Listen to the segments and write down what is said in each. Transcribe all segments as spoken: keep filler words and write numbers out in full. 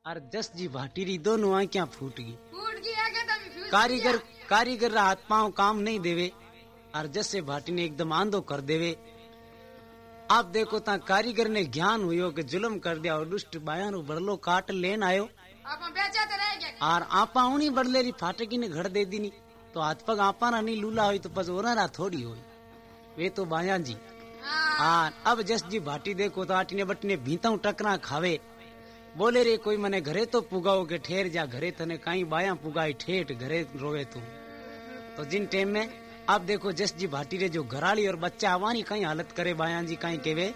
और जस जी भाटी री दोनों आंखें फूट गई। फूट गई आगे तभी फ्यूज कारीगर कारीगर रा हाथ पांव काम नहीं देवे और जस से भाटी ने एकदम आंधो कर देवे। आप देखो ता कारीगर ने ज्ञान हुयो कि जुल्म कर दिया और दुष्ट बाया नु बड़लो काट लेन आयो आप बेचा तो रह गया और आपा उनी बड़ले री फाटकी ने घर दे दी नी तो हाथ पग आपा ना नहीं लूला हुई तो पस ओरा थोड़ी हुई वे तो बाया जी। हाँ अब जस जी भाटी देखो तो आटी ने बटी ने भीता टकरा खावे बोले रे कोई मने घरे तो पुगाओ के ठेर जा घरे तने कहीं बाया पुगाई ठेठ घरे रोवे तू। तो जिन टाइम में अब देखो जस जी भाटी रे जो घराली और बच्चा आवानी कहीं हालत करे बाया जी कहीं केवे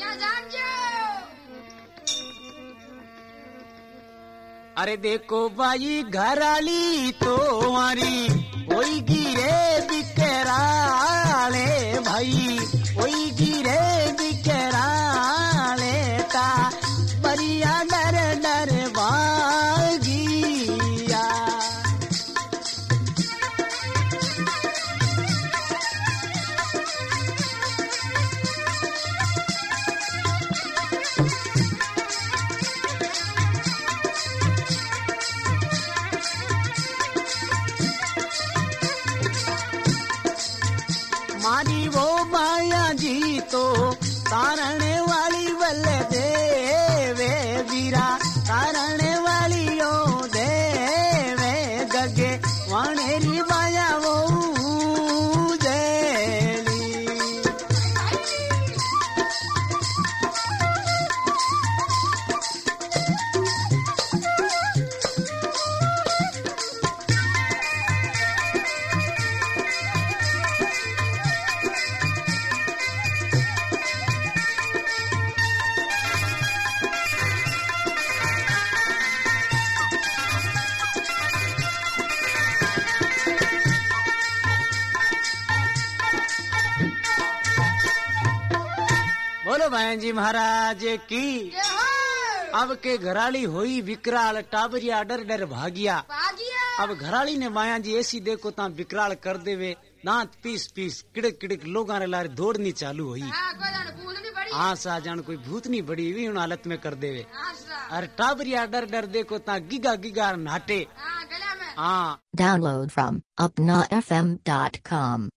अरे देखो बाई घराली तो हमारी वही गिरे बिकराले भाई वही गिरे बिकराले ता बरिया डर डर भागिया। मारी वो माया जी तो तारने वाली बल देवे वीरा तारने वाली ओ देवे गगे वाणेरी माया वो देली। बोलो भाई जी महाराज की। अब के घराली हुई विकराल टाबरिया डर डर भागिया। अब घराली ने माया जी ऐसी देखो ता विकराल कर देवे दांत पीस पीस किड़क किड़क लोग लारे दौड़नी चालू हुई। हाँ सा जान कोई भूत नहीं बड़ी हुई उन हालत में कर देवे। और टाबरिया डर डर देखो ता गिगा गिगा नाटे। हाँ download from Apna F M dot com.